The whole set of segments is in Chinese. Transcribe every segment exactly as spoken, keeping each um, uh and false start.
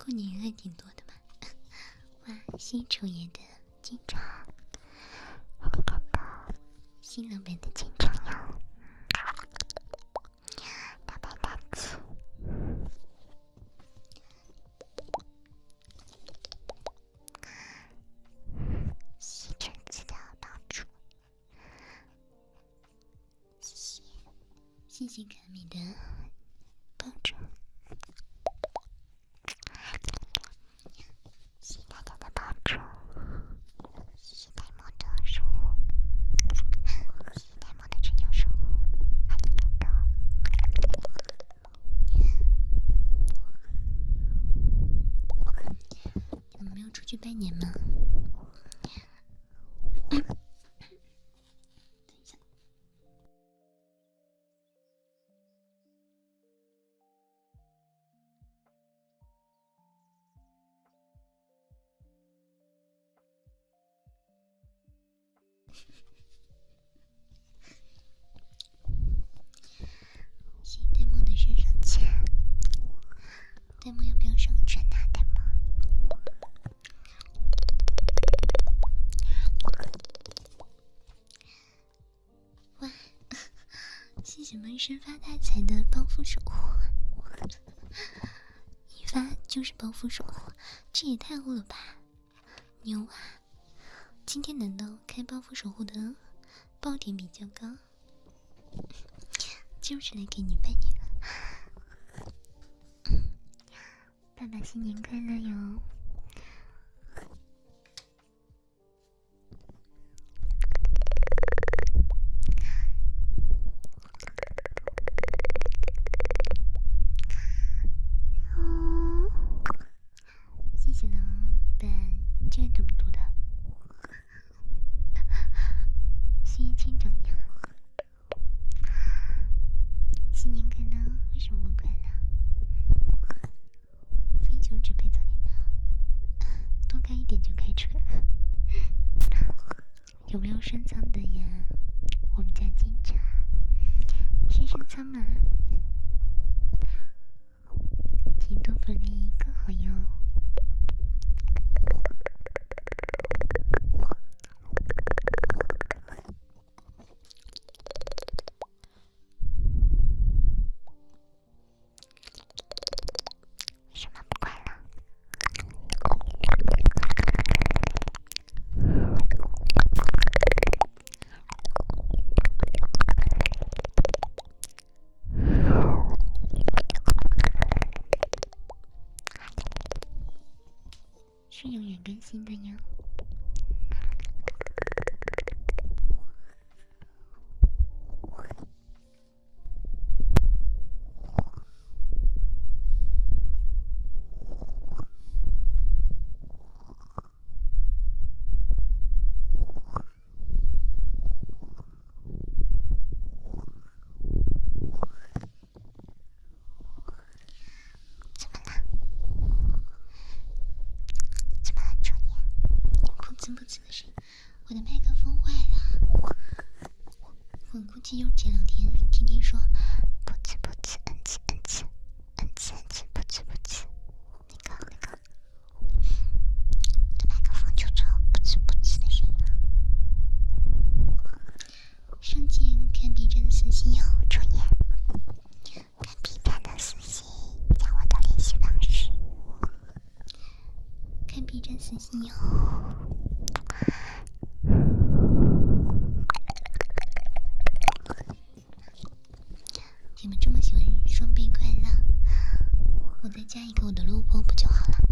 过年还挺多的嘛。哇，新丑爷的金trang，还没看到新郎版的金trang哟，大白大气。吸尘器的帮助，谢谢，谢谢可米的帮助，谢谢大家的帮助，谢谢呆萌的守护，谢谢呆萌的拯救守护，爱你哥哥。你们没有出去拜年吗？等一下。谢谢呆萌的身上钱，呆萌要不要上个船呐？呆萌。哇，谢谢门神发大财的帮扶守护，一发就是帮扶守护，这也太厚了吧，牛啊！今天难道开帮扶守护的爆点比较高？就是来给你拜年了，爸爸新年快乐哟！哦，谢谢老板，这个怎么读的？新千长娘，新年快乐！为什么我快乐？非球只配早点，多开一点就开出来了。有没有深藏的呀？我们家金茶是深藏吗？提多福利更好哟。为什么不快乐？是永远更新的呀。怎么了？怎么了，周年？噗呲噗呲的声音，我的麦克风坏了。我估计又这两天天天说噗呲噗呲，嗯呲嗯呲，嗯呲嗯呲，噗呲噗呲，那个那个，这麦克风就这噗呲噗呲的声音了。上见看 B 站的私信哟，周年。看 B 站的私信，加我的联系方式。看 B 站私信哟。你们这么喜欢双倍快乐，我再加一个我的录播不就好了？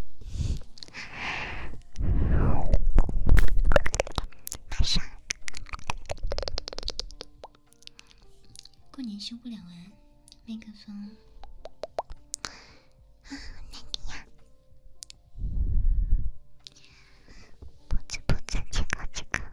马上。过年修不了啊，麦克风。啊，那个呀。噗呲噗呲，这个这个。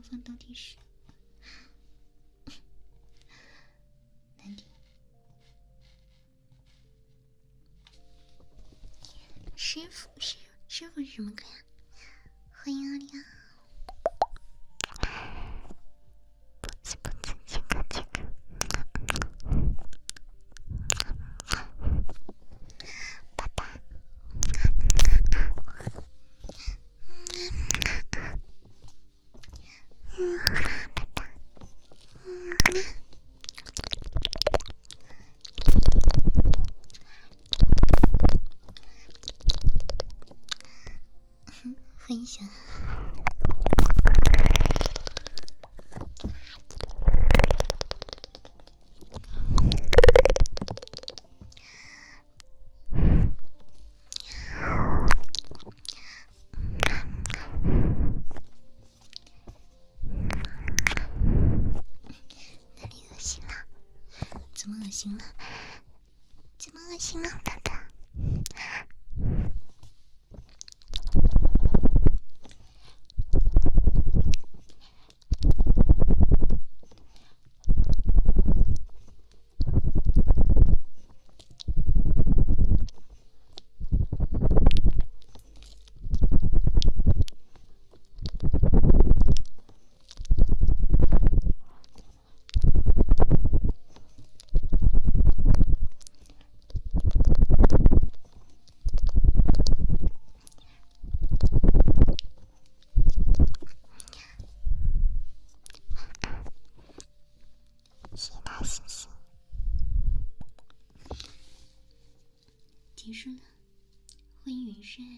方到底是难听。师傅，师师傅是什么鬼啊？欢迎阿丽啊！不知不觉这个这个，爸爸。嗯，爸爸。嗯。分享。哪里恶心了？怎么恶心了？怎么恶心了，爸爸？谢谢大星星。结束了，欢迎元帅。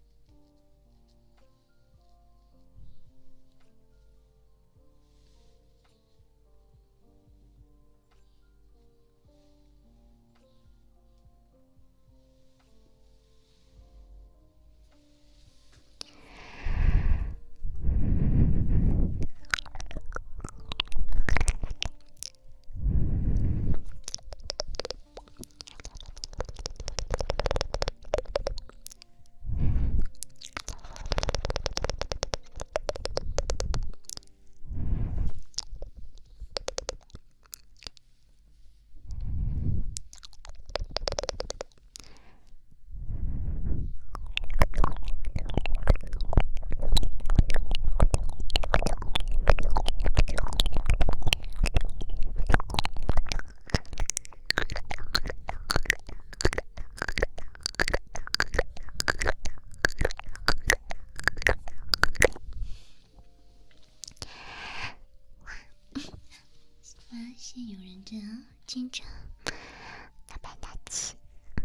发现有人在经常打牌打气，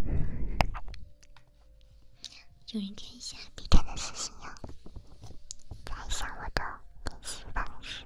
有人看一下必看的私信哟，看一下我的联系方式。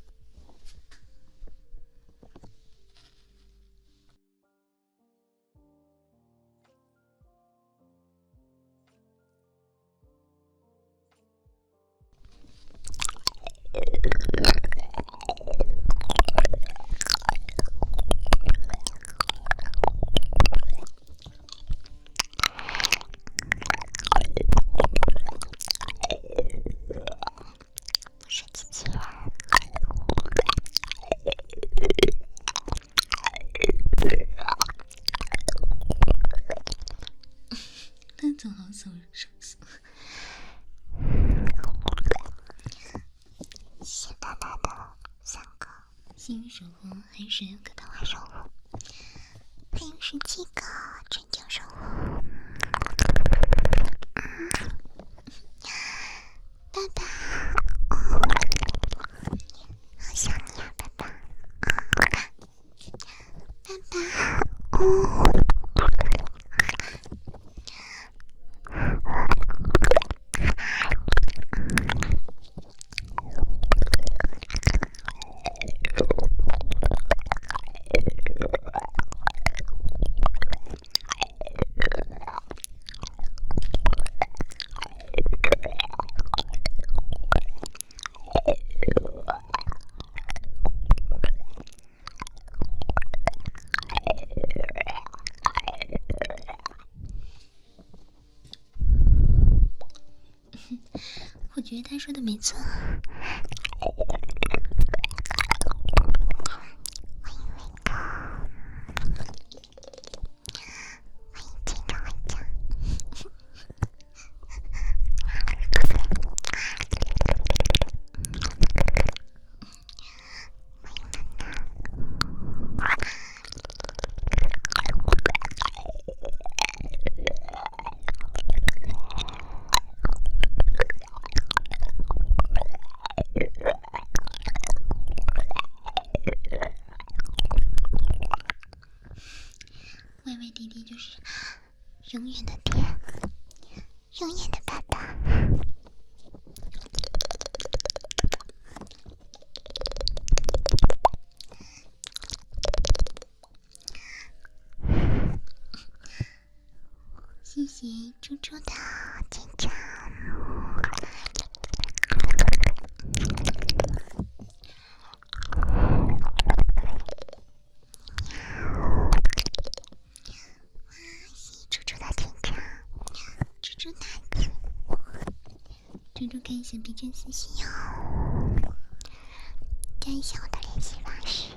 不是机器人。那总好手手手。谢谢爸爸的三个幸运守护，还有十六个桃花守护，还有十七个春江守护。爸爸，好想你啊，爸爸。爸爸，嗯。我觉得他说的没错。 微微弟弟就是永远的爹，永远的爸爸。谢谢猪猪的紧张。猪猪的紧张，猪猪奶子，猪猪看一下 B 站私信哟，加一下我的联系方式。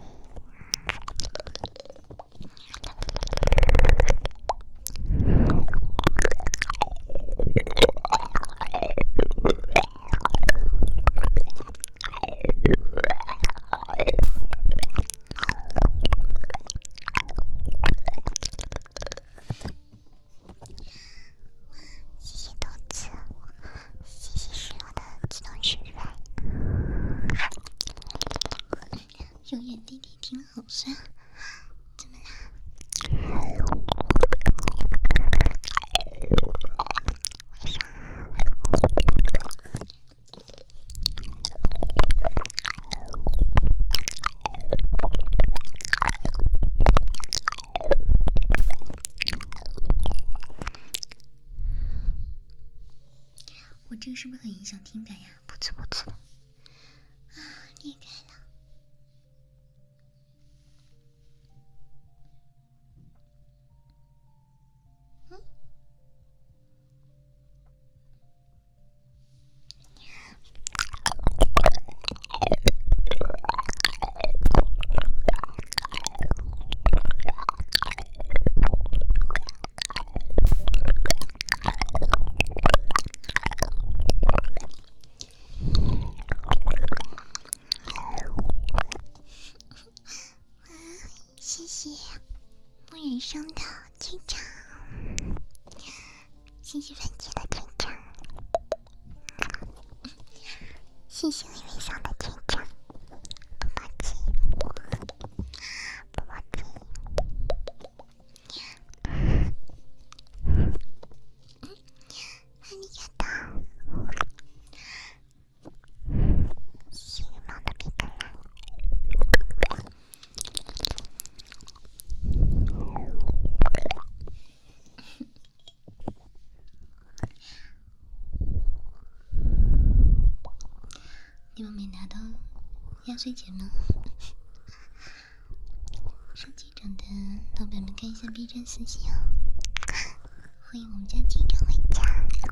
谢谢豆子，谢谢石榴的自动吃饭。永远弟弟听好酸，怎么啦？为啥？我这个是不是很影响听感呀？不错不错，啊，厉害了！嗯，谢谢不人生的队长，谢谢番茄的队长，谢谢微微笑的队长，宝宝鸡，宝宝鸡，ありがとう。谢谢猫的皮卡啦。你们没拿到压岁钱吗？上机长的老板们看一下 B 站私信哦，欢迎我们家机长回家。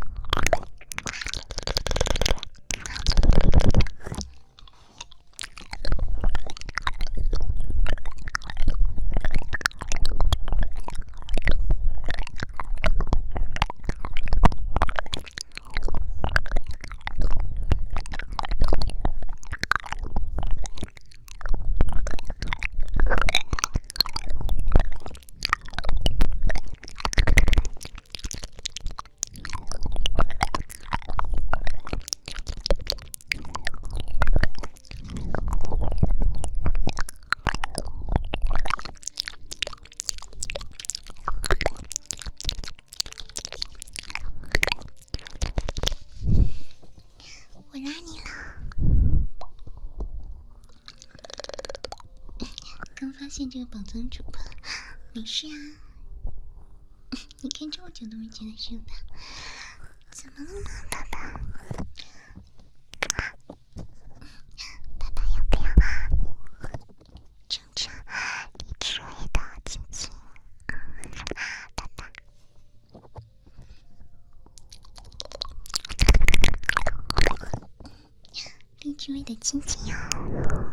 我拉你了。刚发现这个宝藏主播，没事啊。你看这么久都没觉得是吧？怎么了嘛，爸爸？爸爸要不要尝尝你吃味的亲亲？爸爸。荔枝味的亲亲哦。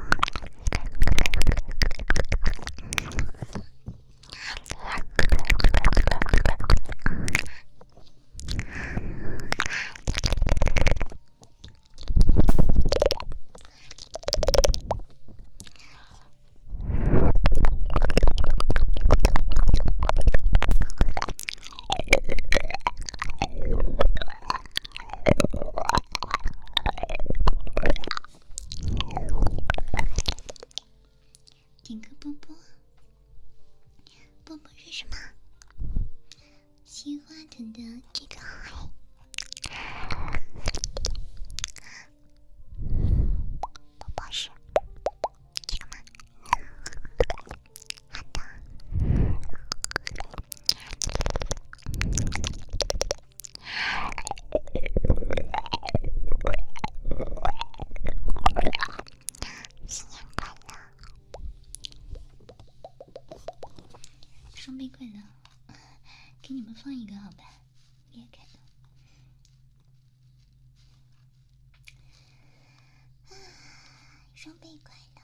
点个波波，波波是什么？ 西瓜藤的这个海，宝宝是这个吗？好的。新年快乐！双倍快乐！给你们放一个好吧，裂开的。双倍快乐！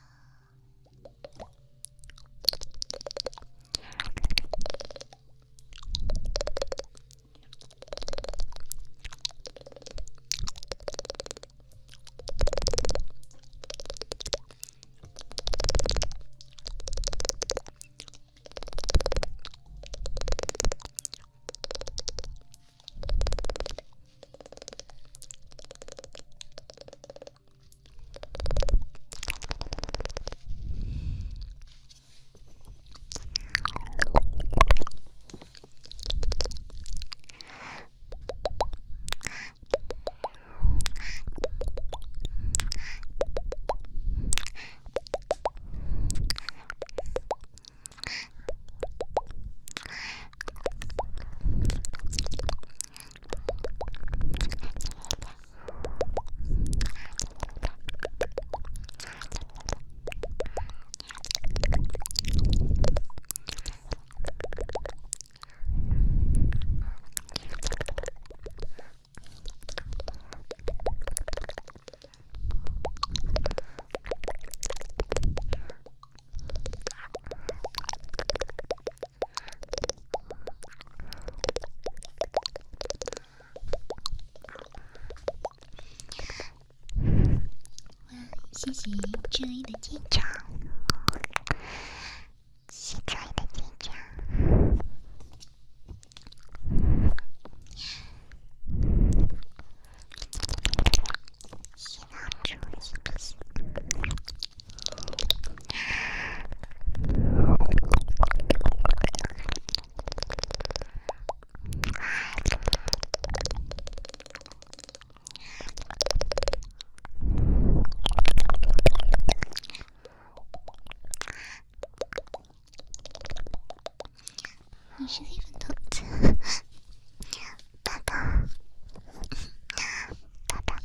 谢谢这位的舰长，谢谢这位的舰长。谢老猪，谢谢。你是黑粉头子，爸爸，爸爸，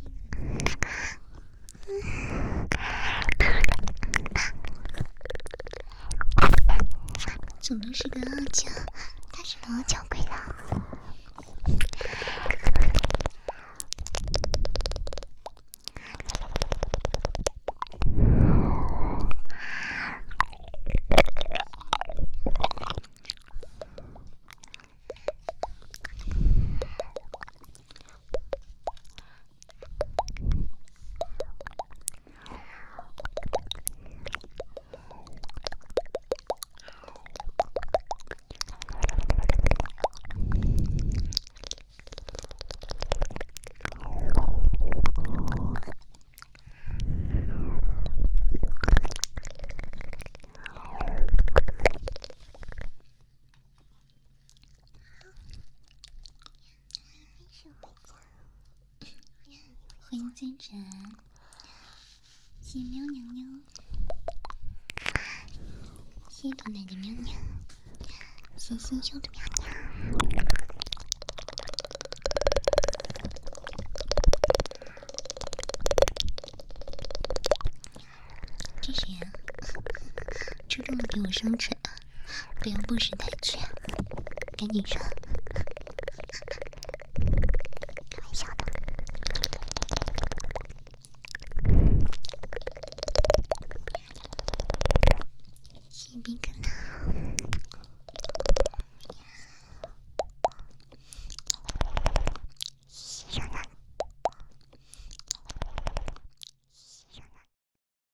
总都是个傲娇，他是个傲娇鬼了。欢迎进展，谢谢喵喵喵，谢谢可爱的喵喵，谢谢新秀的喵喵。这谁呀？主动的给我上锤啊！不要不识抬举啊！赶紧上！开玩笑的。谢谢冰可乐。